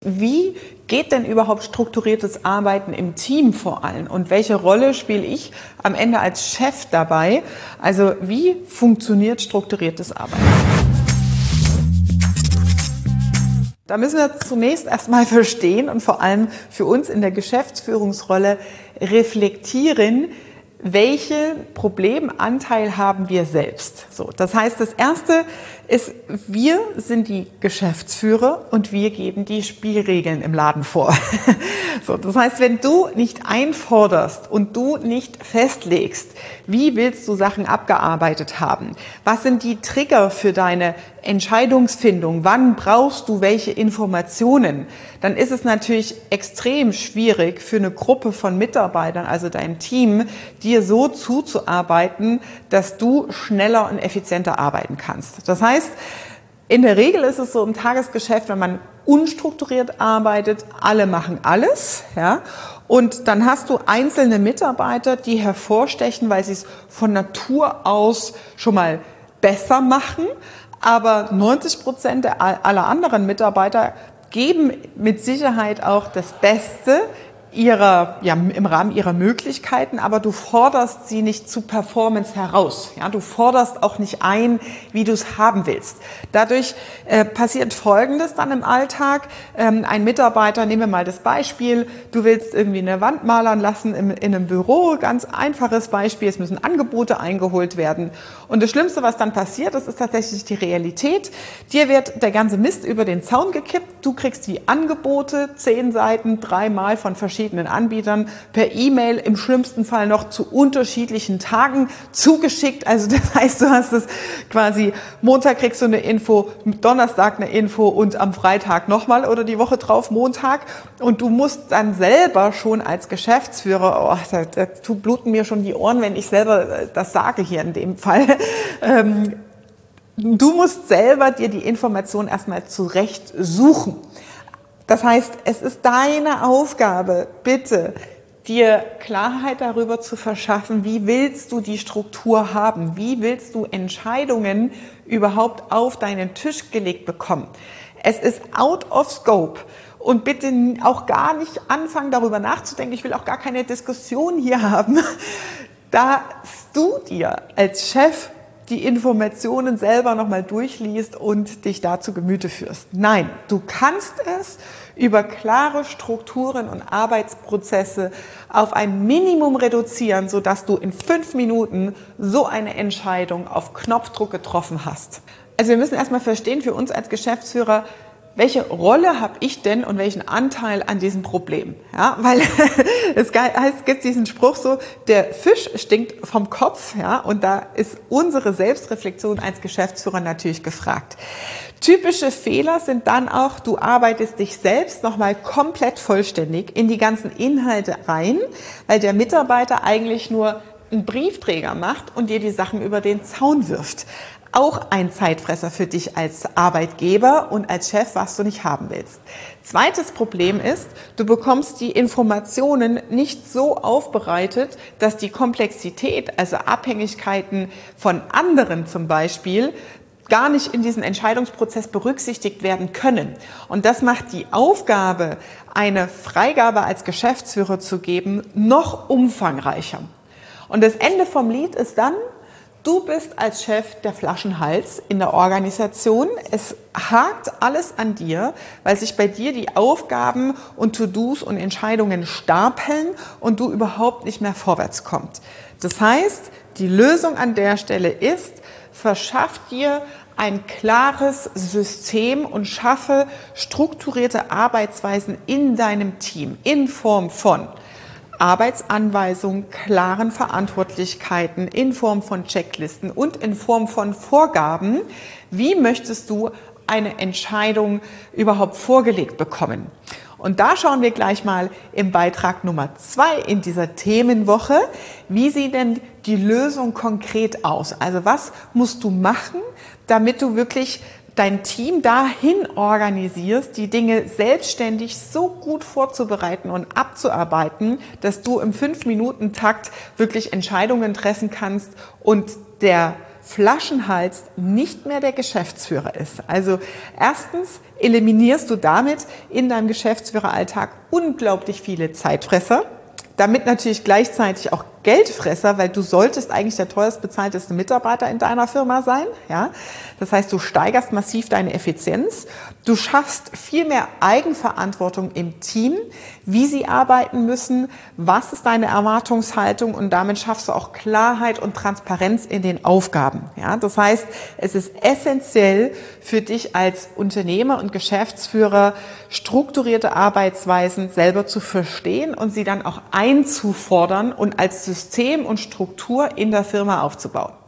Wie geht denn überhaupt strukturiertes Arbeiten im Team vor allem? Und welche Rolle spiele ich am Ende als Chef dabei? Also wie funktioniert strukturiertes Arbeiten? Da müssen wir zunächst erstmal verstehen und vor allem für uns in der Geschäftsführungsrolle reflektieren, welchen Problemanteil haben wir selbst? So, das heißt, das Erste ist, wir sind die Geschäftsführer und wir geben die Spielregeln im Laden vor. So, das heißt, wenn du nicht einforderst und du nicht festlegst, wie willst du Sachen abgearbeitet haben? Was sind die Trigger für deine Entscheidungsfindung? Wann brauchst du welche Informationen? Dann ist es natürlich extrem schwierig für eine Gruppe von Mitarbeitern, also dein Team, dir so zuzuarbeiten, dass du schneller und effizienter arbeiten kannst. Das heißt, in der Regel ist es so im Tagesgeschäft, wenn man unstrukturiert arbeitet, alle machen alles, ja, und dann hast du einzelne Mitarbeiter, die hervorstechen, weil sie es von Natur aus schon mal besser machen, aber 90% aller anderen Mitarbeiter geben mit Sicherheit auch das Beste im Rahmen ihrer Möglichkeiten, aber du forderst sie nicht zu Performance heraus. Ja, du forderst auch nicht ein, wie du es haben willst. Dadurch passiert Folgendes dann im Alltag. Ein Mitarbeiter, nehmen wir mal das Beispiel, du willst irgendwie eine Wand malern lassen in einem Büro, ganz einfaches Beispiel, es müssen Angebote eingeholt werden. Und das Schlimmste, was dann passiert, das ist tatsächlich die Realität. Dir wird der ganze Mist über den Zaun gekippt, du kriegst die Angebote, 10 Seiten, 3-mal von verschiedenen Anbietern per E-Mail, im schlimmsten Fall noch zu unterschiedlichen Tagen zugeschickt. Also das heißt, du hast es quasi, Montag kriegst du eine Info, Donnerstag eine Info und am Freitag nochmal oder die Woche drauf Montag. Und du musst dann selber schon als Geschäftsführer, da bluten mir schon die Ohren, wenn ich selber das sage hier in dem Fall, du musst selber dir die Information erstmal zurecht suchen. Das heißt, es ist deine Aufgabe, bitte, dir Klarheit darüber zu verschaffen, wie willst du die Struktur haben, wie willst du Entscheidungen überhaupt auf deinen Tisch gelegt bekommen. Es ist out of scope und bitte auch gar nicht anfangen, darüber nachzudenken, ich will auch gar keine Diskussion hier haben, dass du dir als Chef die Informationen selber nochmal durchliest und dich da zu Gemüte führst. Nein, du kannst es über klare Strukturen und Arbeitsprozesse auf ein Minimum reduzieren, sodass du in 5 Minuten so eine Entscheidung auf Knopfdruck getroffen hast. Also wir müssen erstmal verstehen, für uns als Geschäftsführer, welche Rolle habe ich denn und welchen Anteil an diesem Problem? Ja, weil es gibt diesen Spruch so, der Fisch stinkt vom Kopf, ja, und da ist unsere Selbstreflexion als Geschäftsführer natürlich gefragt. Typische Fehler sind dann auch, du arbeitest dich selbst nochmal komplett vollständig in die ganzen Inhalte rein, weil der Mitarbeiter eigentlich nur einen Briefträger macht und dir die Sachen über den Zaun wirft. Auch ein Zeitfresser für dich als Arbeitgeber und als Chef, was du nicht haben willst. Zweites Problem ist, du bekommst die Informationen nicht so aufbereitet, dass die Komplexität, also Abhängigkeiten von anderen zum Beispiel, gar nicht in diesen Entscheidungsprozess berücksichtigt werden können. Und das macht die Aufgabe, eine Freigabe als Geschäftsführer zu geben, noch umfangreicher. Und das Ende vom Lied ist dann, du bist als Chef der Flaschenhals in der Organisation. Es hakt alles an dir, weil sich bei dir die Aufgaben und To-Dos und Entscheidungen stapeln und du überhaupt nicht mehr vorwärts kommst. Das heißt, die Lösung an der Stelle ist, verschaff dir ein klares System und schaffe strukturierte Arbeitsweisen in deinem Team in Form von Arbeitsanweisungen, klaren Verantwortlichkeiten, in Form von Checklisten und in Form von Vorgaben. Wie möchtest du eine Entscheidung überhaupt vorgelegt bekommen? Und da schauen wir gleich mal im Beitrag Nummer 2 in dieser Themenwoche, wie sieht denn die Lösung konkret aus? Also was musst du machen, damit du wirklich dein Team dahin organisierst, die Dinge selbstständig so gut vorzubereiten und abzuarbeiten, dass du im 5-Minuten-Takt wirklich Entscheidungen treffen kannst und der Flaschenhals nicht mehr der Geschäftsführer ist. Also erstens eliminierst du damit in deinem Geschäftsführeralltag unglaublich viele Zeitfresser, damit natürlich gleichzeitig auch Geldfresser, weil du solltest eigentlich der teuerst bezahlteste Mitarbeiter in deiner Firma sein. Ja? Das heißt, du steigerst massiv deine Effizienz. Du schaffst viel mehr Eigenverantwortung im Team, wie sie arbeiten müssen, was ist deine Erwartungshaltung und damit schaffst du auch Klarheit und Transparenz in den Aufgaben. Ja? Das heißt, es ist essentiell für dich als Unternehmer und Geschäftsführer, strukturierte Arbeitsweisen selber zu verstehen und sie dann auch einzufordern und als System und Struktur in der Firma aufzubauen.